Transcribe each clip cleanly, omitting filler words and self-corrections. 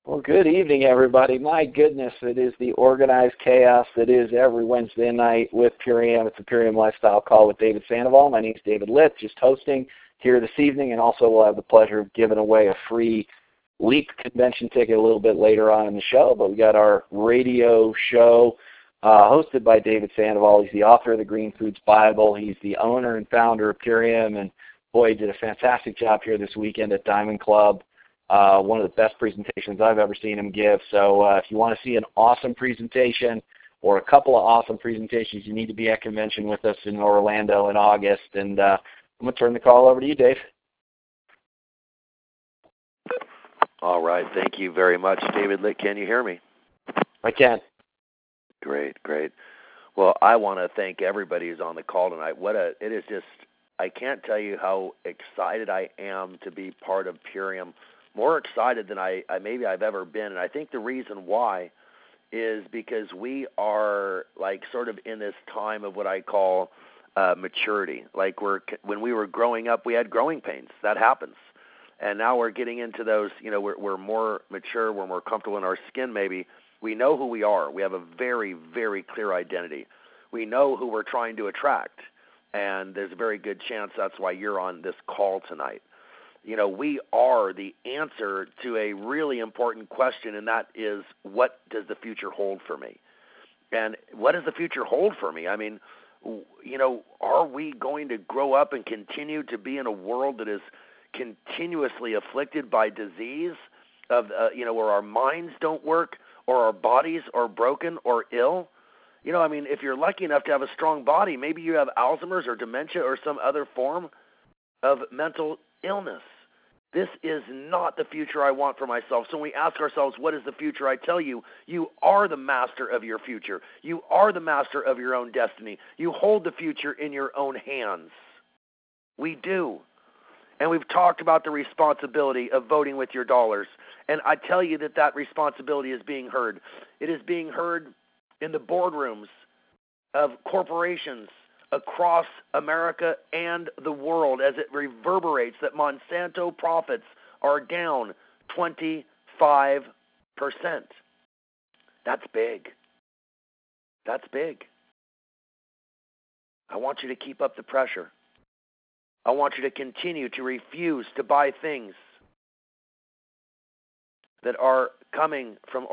Well, good evening, everybody. My goodness, it is the organized chaos that is every Wednesday night with Purium. It's the Purium Lifestyle Call with David Sandoval. My name is David Litz, just hosting here this evening, and also we'll have the pleasure of giving away a free LEAP convention ticket a little bit later on in the show. But we got our radio show hosted by David Sandoval. He's the author of the Green Foods Bible. He's the owner and founder of Purium, and boy, he did a fantastic job here this weekend at Diamond Club. One of the best presentations I've ever seen him give. So if you want to see an awesome presentation or a couple of awesome presentations, you need to be at convention with us in Orlando in August. And I'm going to turn the call over to you, Dave. All right. Thank you very much, David Litt. Can you hear me? I can. Great. Well, I want to thank everybody who's on the call tonight. It is just, I can't tell you how excited I am to be part of Purium. More excited than maybe I've ever been, and I think the reason why is because we are like sort of in this time of what I call maturity. Like when we were growing up, we had growing pains. That happens, and now we're getting into those. We're more mature. We're more comfortable in our skin. Maybe we know who we are. We have a very, very clear identity. We know who we're trying to attract, and there's a very good chance that's why you're on this call tonight. We are the answer to a really important question, and that is, what does the future hold for me? And what does the future hold for me? I mean, are we going to grow up and continue to be in a world that is continuously afflicted by disease, where our minds don't work or our bodies are broken or ill? If you're lucky enough to have a strong body, maybe you have Alzheimer's or dementia or some other form of mental illness. This is not the future I want for myself. So when we ask ourselves, what is the future? I tell you, you are the master of your future. You are the master of your own destiny. You hold the future in your own hands. We do. And we've talked about the responsibility of voting with your dollars. And I tell you that responsibility is being heard. It is being heard in the boardrooms of corporations across America and the world as it reverberates that Monsanto profits are down 25%. That's big. That's big. I want you to keep up the pressure. I want you to continue to refuse to buy things that are coming from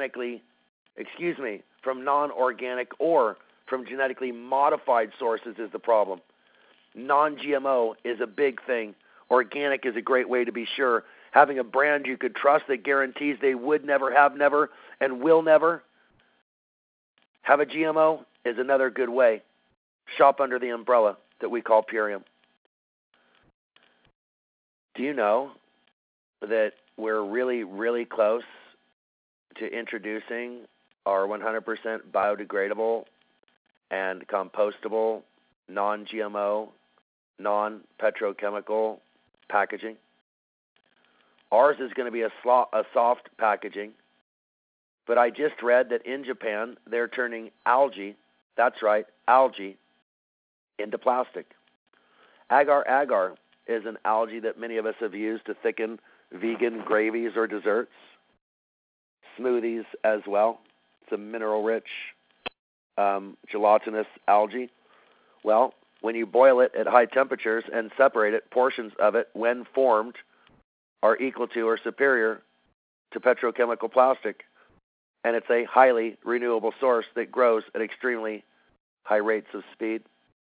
from non-organic or from genetically modified sources is the problem. Non-GMO is a big thing. Organic is a great way to be sure. Having a brand you could trust that guarantees they would never, have never, and will never have a GMO is another good way. Shop under the umbrella that we call Purium. Do you know that we're really, really close to introducing our 100% biodegradable and compostable, non-GMO, non-petrochemical packaging? Ours is going to be a soft packaging, but I just read that in Japan they're turning algae, that's right, algae, into plastic. Agar-agar is an algae that many of us have used to thicken vegan gravies or desserts, smoothies as well. It's a mineral-rich, gelatinous algae. Well, when you boil it at high temperatures and separate it, portions of it, when formed, are equal to or superior to petrochemical plastic. And it's a highly renewable source that grows at extremely high rates of speed.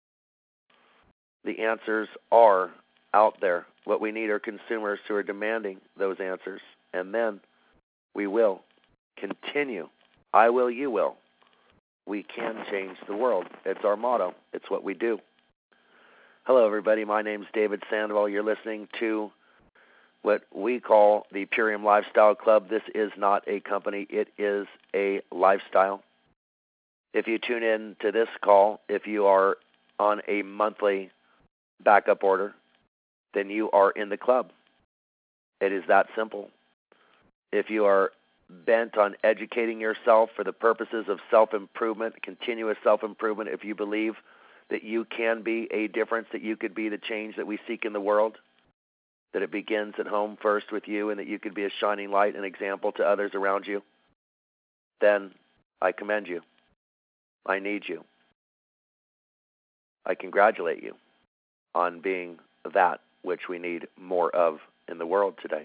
The answers are out there. What we need are consumers who are demanding those answers. And then we will continue. I will, you will. We can change the world. It's our motto. It's what we do. Hello, everybody. My name's David Sandoval. You're listening to what we call the Purium Lifestyle Club. This is not a company. It is a lifestyle. If you tune in to this call, if you are on a monthly backup order, then you are in the club. It is that simple. If you are bent on educating yourself for the purposes of self-improvement, continuous self-improvement, if you believe that you can be a difference, that you could be the change that we seek in the world, that it begins at home first with you and that you could be a shining light and example to others around you, then I commend you. I need you. I congratulate you on being that which we need more of in the world today.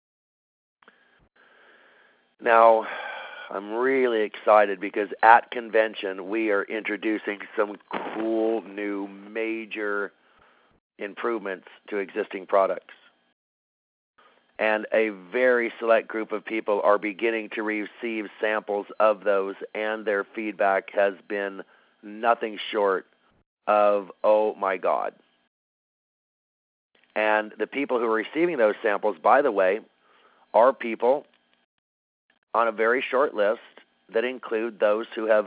Now, I'm really excited because at convention we are introducing some cool new major improvements to existing products. And a very select group of people are beginning to receive samples of those, and their feedback has been nothing short of, oh my God. And the people who are receiving those samples, by the way, are people on a very short list that include those who have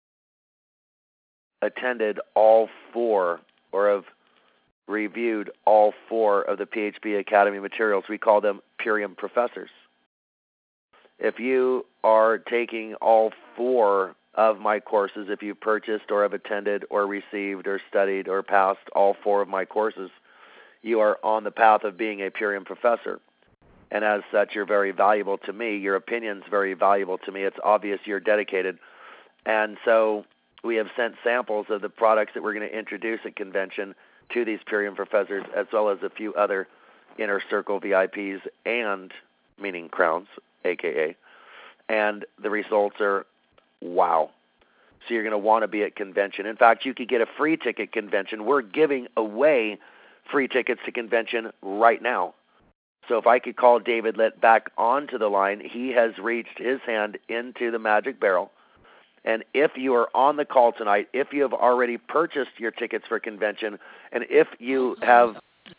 attended all 4 or have reviewed all 4 of the PHP Academy materials. We call them Purium professors. If you are taking all 4 of my courses, if you purchased or have attended or received or studied or passed all 4 of my courses, you are on the path of being a Purium professor. And as such, you're very valuable to me. Your opinion's very valuable to me. It's obvious you're dedicated. And so we have sent samples of the products that we're going to introduce at convention to these Purium professors, as well as a few other inner circle VIPs and, meaning crowns, AKA. And the results are wow. So you're going to want to be at convention. In fact, you could get a free ticket convention. We're giving away free tickets to convention right now. So if I could call David Litt back onto the line, he has reached his hand into the magic barrel. And if you are on the call tonight, if you have already purchased your tickets for convention, and if you have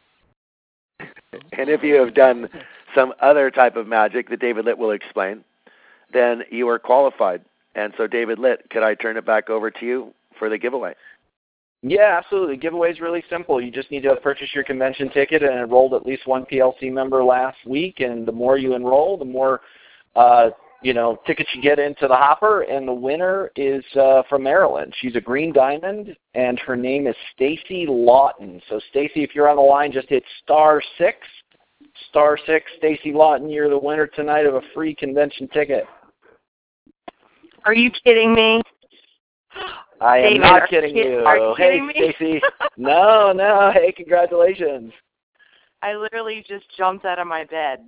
done some other type of magic that David Litt will explain, then you are qualified. And so, David Litt, could I turn it back over to you for the giveaway? Yeah, absolutely. The giveaway is really simple. You just need to have purchased your convention ticket and enrolled at least one PLC member last week. And the more you enroll, the more tickets you get into the hopper. And the winner is from Maryland. She's a green diamond, and her name is Stacy Lawton. So, Stacy, if you're on the line, just hit *6. *6, Stacy Lawton. You're the winner tonight of a free convention ticket. Are you kidding me? I am David, not kidding you. Are you kidding me? Hey, Stacy. No. Hey, congratulations. I literally just jumped out of my bed.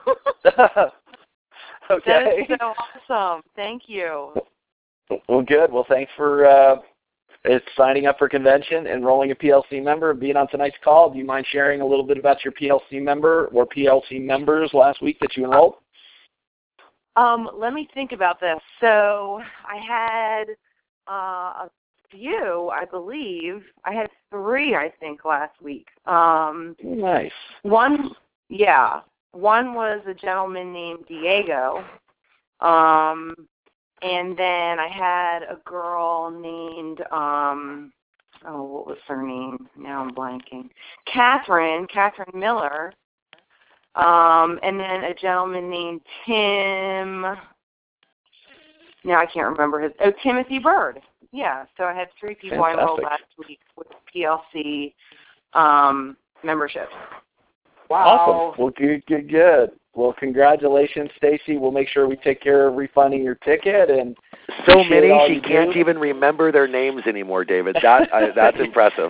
Okay. That is so awesome. Thank you. Well, good. Well, thanks for signing up for convention, enrolling a PLC member, and being on tonight's call. Do you mind sharing a little bit about your PLC member or PLC members last week that you enrolled? Let me think about this. So I had a few, I believe. I had 3, I think, last week. Nice. One was a gentleman named Diego. And then I had a girl named, what was her name? Now I'm blanking. Catherine Miller. And then a gentleman named Tim. Now I can't remember Timothy Bird. Yeah, so I had 3 people I enrolled last week with PLC membership. Wow. Awesome. Well, good. Well, congratulations, Stacy. We'll make sure we take care of refunding your ticket. And so many, she can't even remember their names anymore, David. That's impressive.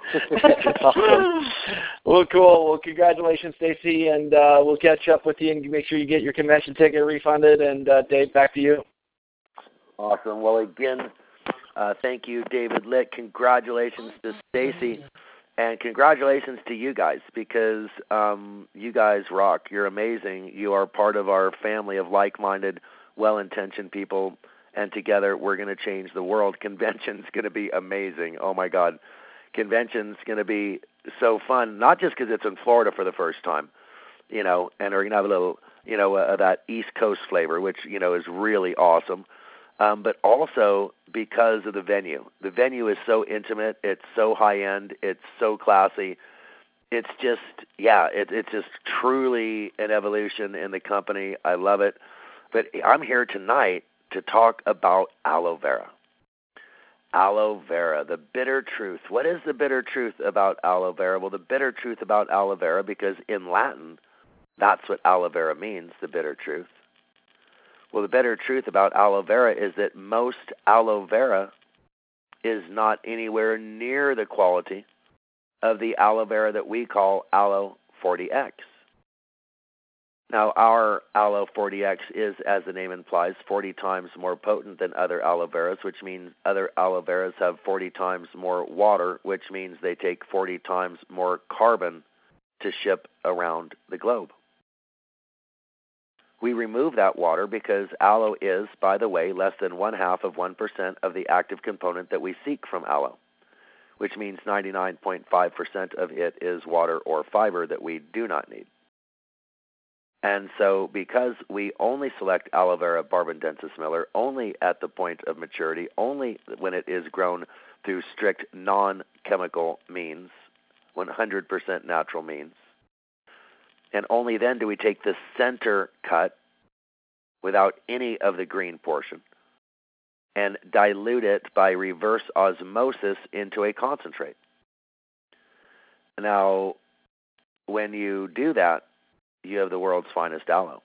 Well, cool. Well, congratulations, Stacy, and we'll catch up with you and make sure you get your convention ticket refunded. And, Dave, back to you. Awesome. Well, again, thank you, David Litt. Congratulations to Stacy. And congratulations to you guys, because you guys rock. You're amazing. You are part of our family of like-minded, well-intentioned people, and together we're going to change the world. Convention's going to be amazing. Oh, my God. Convention's going to be so fun, not just because it's in Florida for the first time, and we're going to have a little, that East Coast flavor, which, is really awesome. But also because of the venue. The venue is so intimate. It's so high-end. It's so classy. It's just, it's just truly an evolution in the company. I love it. But I'm here tonight to talk about aloe vera. aloe vera, the bitter truth. What is the bitter truth about aloe vera? Well, the bitter truth about aloe vera, because in Latin, that's what aloe vera means, the bitter truth. Well, the bitter truth about aloe vera is that most aloe vera is not anywhere near the quality of the aloe vera that we call Aloe 40X. Now, our Aloe 40X is, as the name implies, 40 times more potent than other aloe veras, which means other aloe veras have 40 times more water, which means they take 40 times more carbon to ship around the globe. We remove that water because aloe is, by the way, less than 0.5% of the active component that we seek from aloe, which means 99.5% of it is water or fiber that we do not need. And so because we only select aloe vera barbadensis Miller only at the point of maturity, only when it is grown through strict non-chemical means, 100% natural means, and only then do we take the center cut without any of the green portion and dilute it by reverse osmosis into a concentrate. Now, when you do that, you have the world's finest aloe.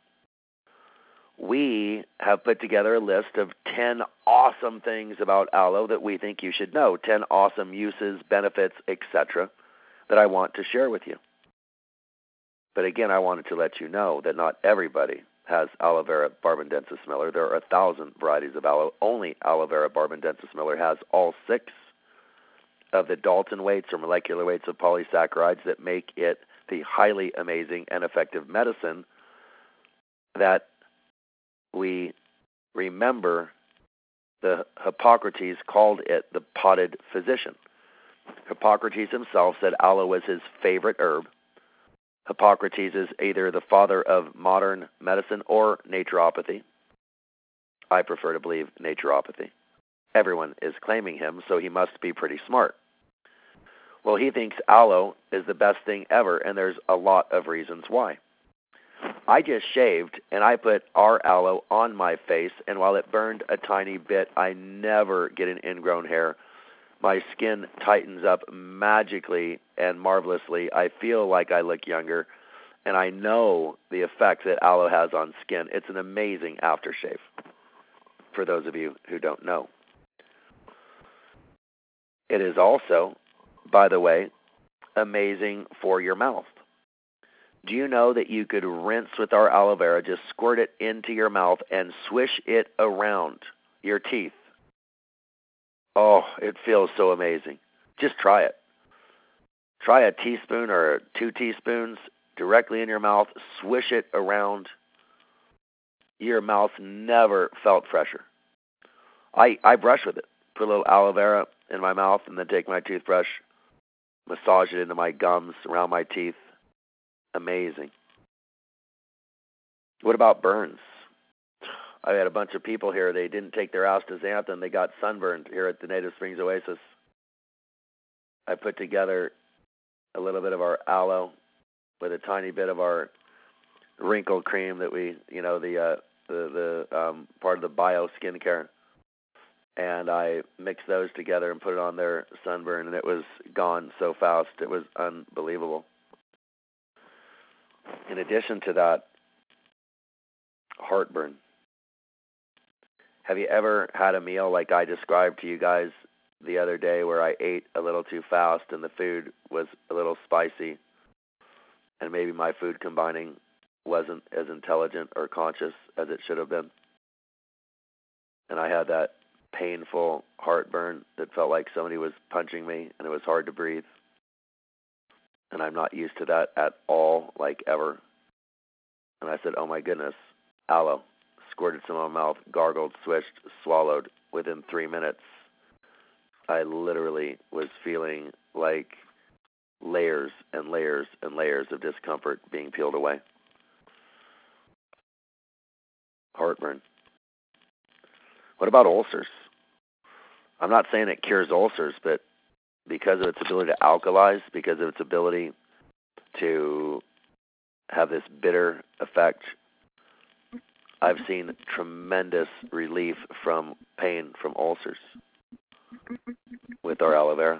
We have put together a list of 10 awesome things about aloe that we think you should know, 10 awesome uses, benefits, etc., that I want to share with you. But again, I wanted to let you know that not everybody has aloe vera barbadensis Miller. There are 1,000 varieties of aloe. Only aloe vera barbadensis Miller has all 6 of the Dalton weights or molecular weights of polysaccharides that make it the highly amazing and effective medicine that we remember the Hippocrates called it the potted physician. Hippocrates himself said aloe was his favorite herb. Hippocrates is either the father of modern medicine or naturopathy. I prefer to believe naturopathy. Everyone is claiming him, so he must be pretty smart. Well, he thinks aloe is the best thing ever, and there's a lot of reasons why. I just shaved, and I put our aloe on my face, and while it burned a tiny bit, I never get an ingrown hair. My skin tightens up magically and marvelously. I feel like I look younger, and I know the effect that aloe has on skin. It's an amazing aftershave, for those of you who don't know. It is also, by the way, amazing for your mouth. Do you know that you could rinse with our aloe vera, just squirt it into your mouth and swish it around your teeth? Oh, it feels so amazing. Just try it. Try a teaspoon or 2 teaspoons directly in your mouth, swish it around. Your mouth never felt fresher. I brush with it. Put a little aloe vera in my mouth and then take my toothbrush, massage it into my gums, around my teeth. Amazing. What about burns? I had a bunch of people here. They didn't take their astaxanthin. They got sunburned here at the Native Springs Oasis. I put together a little bit of our aloe with a tiny bit of our wrinkle cream that we, the part of the bio skincare. And I mixed those together and put it on their sunburn, and it was gone so fast. It was unbelievable. In addition to that, heartburn. Have you ever had a meal like I described to you guys the other day where I ate a little too fast and the food was a little spicy and maybe my food combining wasn't as intelligent or conscious as it should have been? And I had that painful heartburn that felt like somebody was punching me and it was hard to breathe. And I'm not used to that at all, like ever. And I said, oh my goodness, aloe. Squirted some in my mouth, gargled, swished, swallowed. Within 3 minutes, I literally was feeling like layers and layers and layers of discomfort being peeled away. Heartburn. What about ulcers? I'm not saying it cures ulcers, but because of its ability to alkalize, because of its ability to have this bitter effect, I've seen tremendous relief from pain from ulcers. with our aloe vera.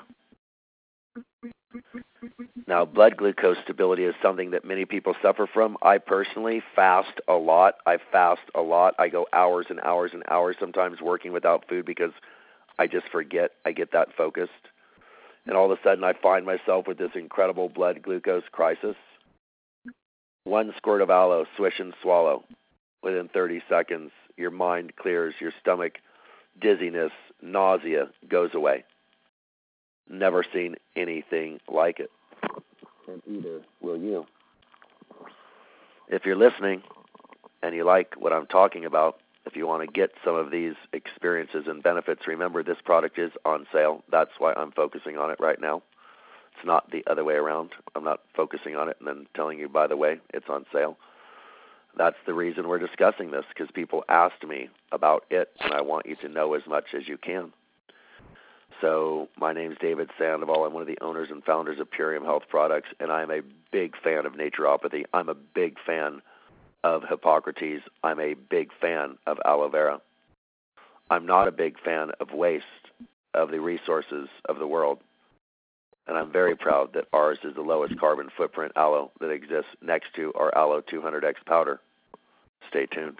Now, blood glucose stability is something that many people suffer from. I personally fast a lot. I fast a lot. I go hours and hours and hours sometimes working without food because I just forget. I get that focused. And all of a sudden I find myself with this incredible blood glucose crisis. 1 squirt of aloe, swish and swallow. Within 30 seconds, your mind clears, your stomach, dizziness, nausea goes away. Never seen anything like it. And either will you. If you're listening and you like what I'm talking about, if you want to get some of these experiences and benefits, remember this product is on sale. That's why I'm focusing on it right now. It's not the other way around. I'm not focusing on it and then telling you, by the way, it's on sale. That's the reason we're discussing this, because people asked me about it, and I want you to know as much as you can. So my name's David Sandoval. I'm one of the owners and founders of Purium Health Products, and I'm a big fan of naturopathy. I'm a big fan of Hippocrates. I'm a big fan of aloe vera. I'm not a big fan of waste of the resources of the world. And I'm very proud that ours is the lowest carbon footprint aloe that exists next to our Aloe 200X powder. Stay tuned.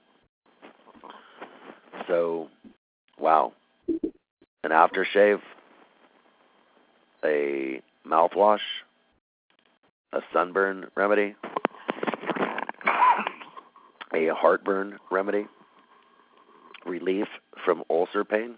So, wow. An aftershave, a mouthwash, a sunburn remedy, a heartburn remedy, relief from ulcer pain,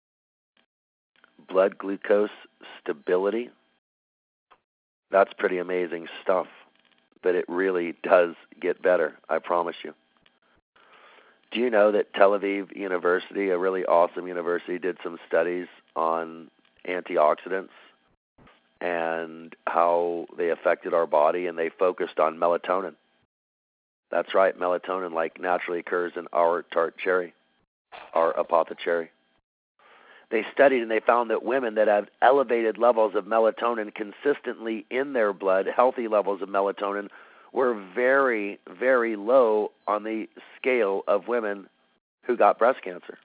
blood glucose stability. That's pretty amazing stuff, but it really does get better, I promise you. Do you know that Tel Aviv University, a really awesome university, did some studies on antioxidants and how they affected our body, and they focused on melatonin. That's right, melatonin, like naturally occurs in our tart cherry, our apothecary. They studied and they found that women that have elevated levels of melatonin consistently in their blood, healthy levels of melatonin, were very, very low on the scale of women who got breast cancer.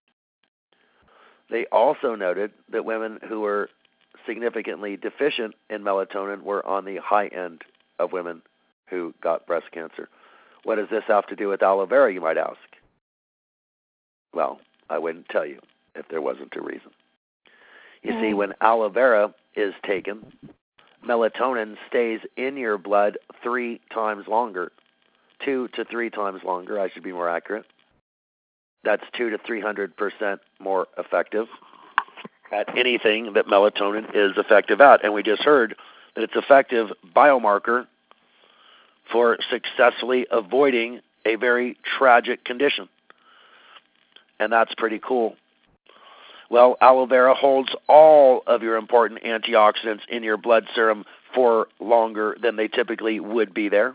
They also noted that women who were significantly deficient in melatonin were on the high end of women who got breast cancer. What does this have to do with aloe vera, you might ask? Well, I wouldn't tell you if there wasn't a reason. You see, when aloe vera is taken, melatonin stays in your blood 3 times longer, 2 to 3 times longer, I should be more accurate. That's 200 to 300% more effective at anything that melatonin is effective at. And we just heard that it's effective biomarker for successfully avoiding a very tragic condition. And that's pretty cool. Well, aloe vera holds all of your important antioxidants in your blood serum for longer than they typically would be there,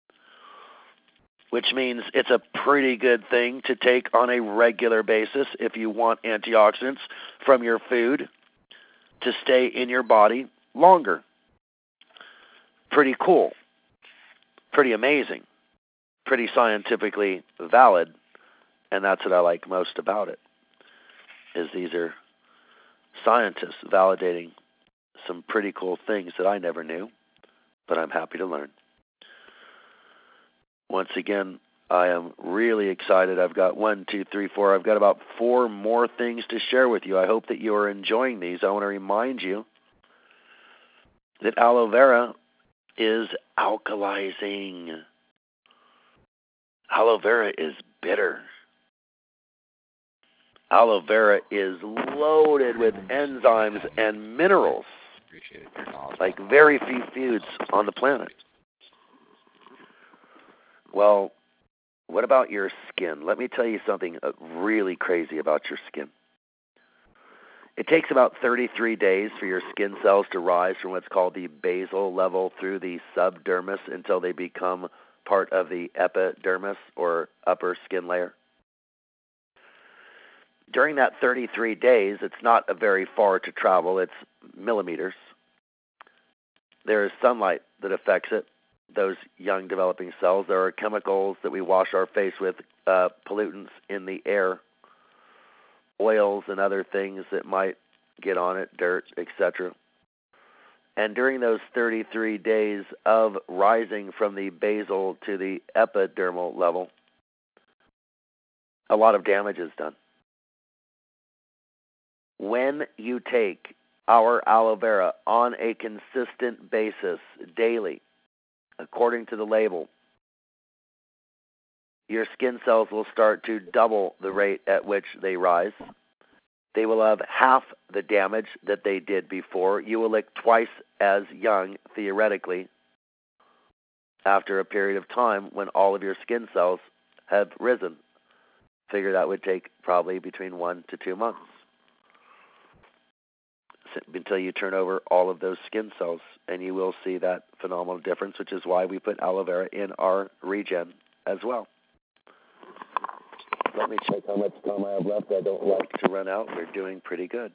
which means it's a pretty good thing to take on a regular basis if you want antioxidants from your food to stay in your body longer. Pretty cool, pretty amazing, pretty scientifically valid, and that's what I like most about it. Is these are scientists validating some pretty cool things that I never knew, but I'm happy to learn. Once again, I am really excited. I've got 1, 2, 3, 4. I've got about 4 more things to share with you. I hope that you are enjoying these. I want to remind you that aloe vera is alkalizing. Aloe vera is bitter. Aloe vera is loaded with enzymes and minerals, like very few foods on the planet. Well, what about your skin? Let me tell you something really crazy about your skin. It takes about 33 days for your skin cells to rise from what's called the basal level through the subdermis until they become part of the epidermis or upper skin layer. During that 33 days, it's not a very far to travel. It's millimeters. There is sunlight that affects it, those young developing cells. There are chemicals that we wash our face with, pollutants in the air. oils and other things that might get on it, dirt, etc. And during those 33 days of rising from the basal to the epidermal level, a lot of damage is done. When you take our aloe vera on a consistent basis daily, according to the label, your skin cells will start to double the rate at which they rise. They will have half the damage that they did before. You will look twice as young, theoretically, after a period of time when all of your skin cells have risen. Figure that would take probably between 1 to 2 months until you turn over all of those skin cells, and you will see that phenomenal difference, which is why we put aloe vera in our regen as well. Let me check how much time I have left. I don't like to run out. We're doing pretty good.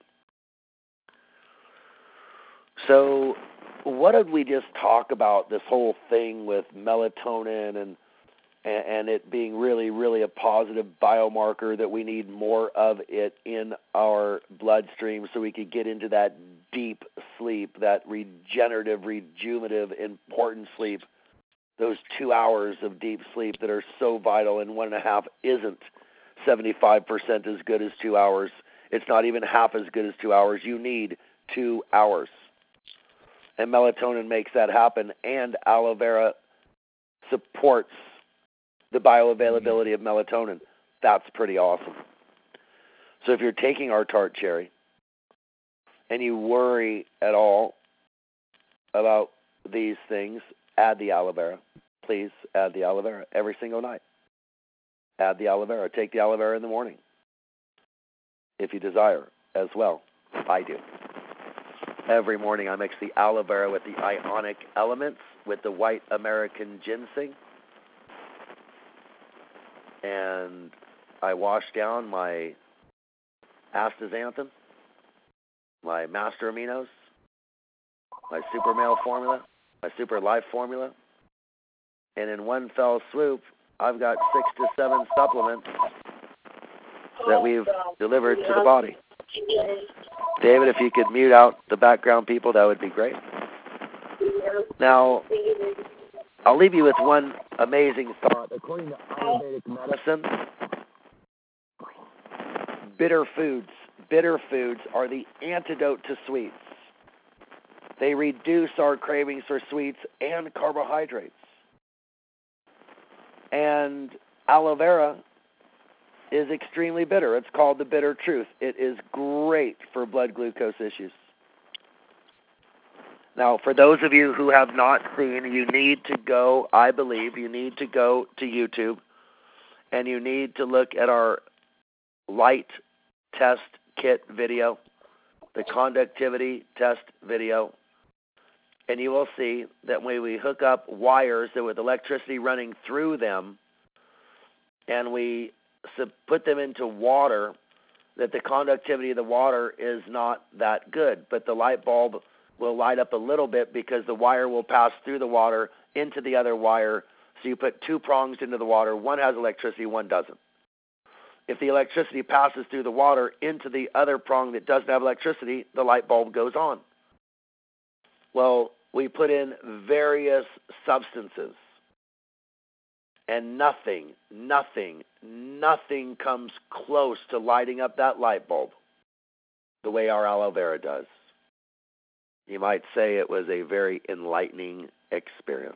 So what did we just talk about, this whole thing with melatonin and it being really, really a positive biomarker, that we need more of it in our bloodstream so we could get into that deep sleep, that regenerative, rejuvenative, important sleep, those 2 hours of deep sleep that are so vital, and 1.5 isn't 75% as good as 2 hours. It's not even half as good as 2 hours. You need 2 hours. And melatonin makes that happen, and aloe vera supports the bioavailability of melatonin. That's pretty awesome. So if you're taking our tart cherry and you worry at all about these things, add the aloe vera. Please add the aloe vera every single night. Add the aloe vera. Take the aloe vera in the morning if you desire as well. I do. Every morning I mix the aloe vera with the ionic elements, with the white American ginseng, and I wash down my astaxanthin, my master aminos, my super male formula, my super life formula, and in one fell swoop, I've got 6 to 7 supplements that we've delivered to the body. David, if you could mute out the background people, that would be great. Now, I'll leave you with one amazing thought. According to Ayurvedic medicine, bitter foods are the antidote to sweets. They reduce our cravings for sweets and carbohydrates. And aloe vera is extremely bitter. It's called the bitter truth. It is great for blood glucose issues. Now, for those of you who have not seen, you need to go, I believe, you need to go to YouTube, and you need to look at our light test kit video, the conductivity test video, and you will see that when we hook up wires that with electricity running through them, and we put them into water, that the conductivity of the water is not that good, but the light bulb will light up a little bit because the wire will pass through the water into the other wire. So you put 2 prongs into the water. One has electricity, one doesn't. If the electricity passes through the water into the other prong that doesn't have electricity, the light bulb goes on. Well, we put in various substances, and nothing comes close to lighting up that light bulb the way our aloe vera does. You might say it was a very enlightening experience.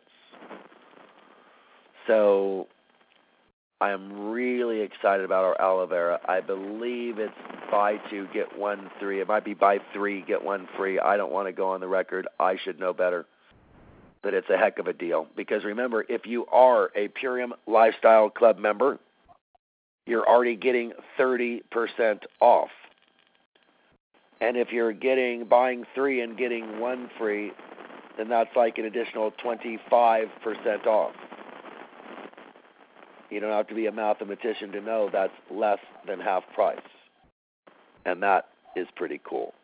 So I am really excited about our aloe vera. I believe it's buy 2, get 1 free. It might be buy 3, get 1 free. I don't want to go on the record. I should know better. But it's a heck of a deal. Because remember, if you are a Purium Lifestyle Club member, you're already getting 30% off. And if you're buying 3 and getting 1 free, then that's like an additional 25% off. You don't have to be a mathematician to know that's less than half price. And that is pretty cool.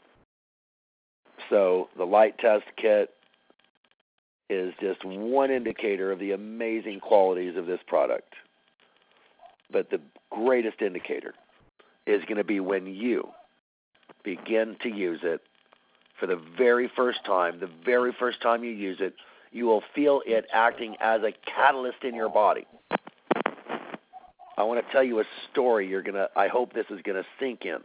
So the light test kit is just one indicator of the amazing qualities of this product. But the greatest indicator is going to be when you begin to use it for the very first time. The very first time you use it, you will feel it acting as a catalyst in your body. I want to tell you a story. I hope this is going to sink in.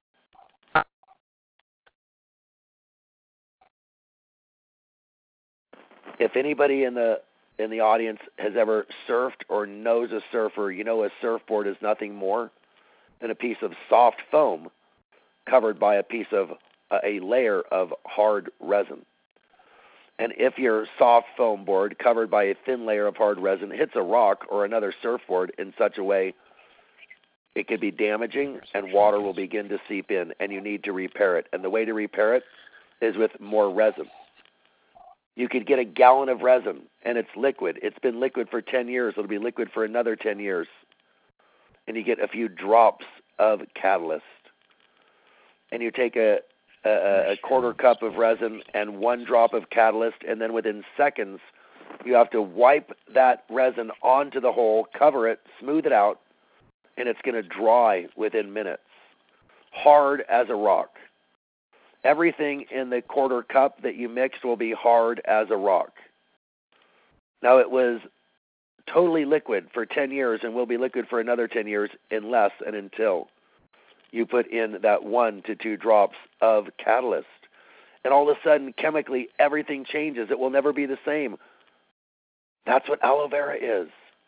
If anybody in the audience has ever surfed or knows a surfer, you know a surfboard is nothing more than a piece of soft foam covered by a layer of hard resin. And if your soft foam board covered by a thin layer of hard resin hits a rock or another surfboard in such a way, it could be damaging and water will begin to seep in and you need to repair it. And the way to repair it is with more resin. You could get a gallon of resin and it's liquid. It's been liquid for 10 years. It'll be liquid for another 10 years. And you get a few drops of catalyst. And you take a quarter cup of resin and 1 drop of catalyst, and then within seconds, you have to wipe that resin onto the hole, cover it, smooth it out, and it's going to dry within minutes. Hard as a rock. Everything in the quarter cup that you mixed will be hard as a rock. Now, it was totally liquid for 10 years and will be liquid for another 10 years unless and until you put in that 1 to 2 drops of catalyst. And all of a sudden, chemically, everything changes. It will never be the same. That's what aloe vera is.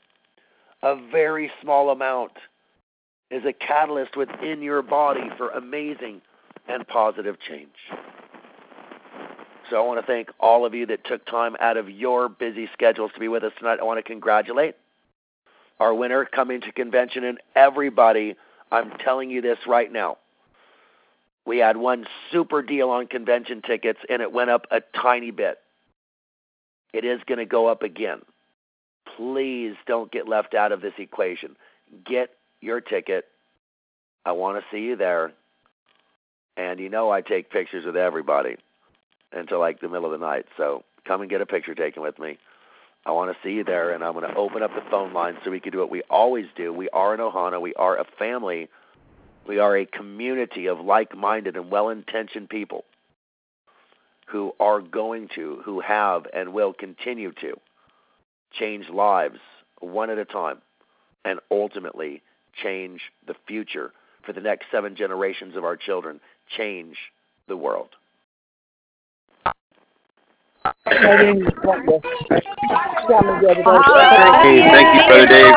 A very small amount is a catalyst within your body for amazing and positive change. So I want to thank all of you that took time out of your busy schedules to be with us tonight. I want to congratulate our winner coming to convention, and everybody, I'm telling you this right now. We had one super deal on convention tickets, and it went up a tiny bit. It is going to go up again. Please don't get left out of this equation. Get your ticket. I want to see you there. And you know I take pictures with everybody until like the middle of the night. So come and get a picture taken with me. I want to see you there, and I'm going to open up the phone line so we can do what we always do. We are an Ohana. We are a family. We are a community of like-minded and well-intentioned people who are going to, who have, and will continue to change lives one at a time and ultimately change the future for the next 7 generations of our children, change the world. Thank you, Brother Dave.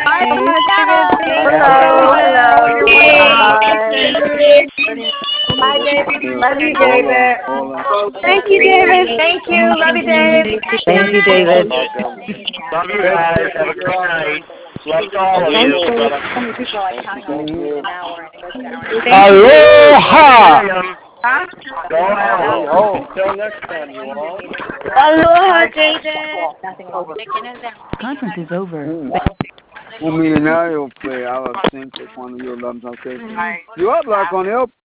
Bye, David. Love you, David. Thank you, David. Thank you. Love you, David. Thank you, David. Love you guys. Have a great night. Love to all of you. Aloha! Go on. Until next time, you all. Aloha, David. Conference is over. Un millonario fue a siempre cuando yo lanzé. Yo hablar con él